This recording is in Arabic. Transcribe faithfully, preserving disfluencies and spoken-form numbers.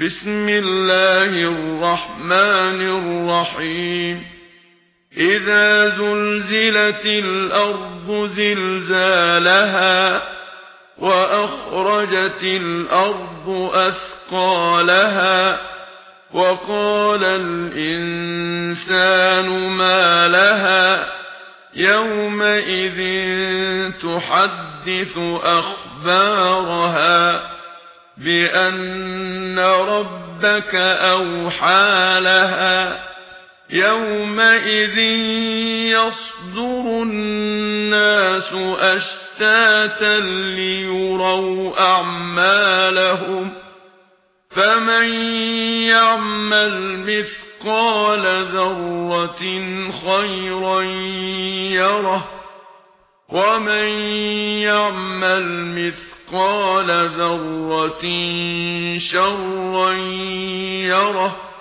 بسم الله الرحمن الرحيم إذا زلزلت الأرض زلزالها وأخرجت الأرض أثقالها وقال الإنسان ما لها يومئذ تحدث أخبارها بأن ربك أوحى لها يومئذ يصدر الناس أشتاتا ليروا أعمالهم فمن يعمل مثقال ذرة خيرا يره ومن يعمل مثقال ذرة شرا يره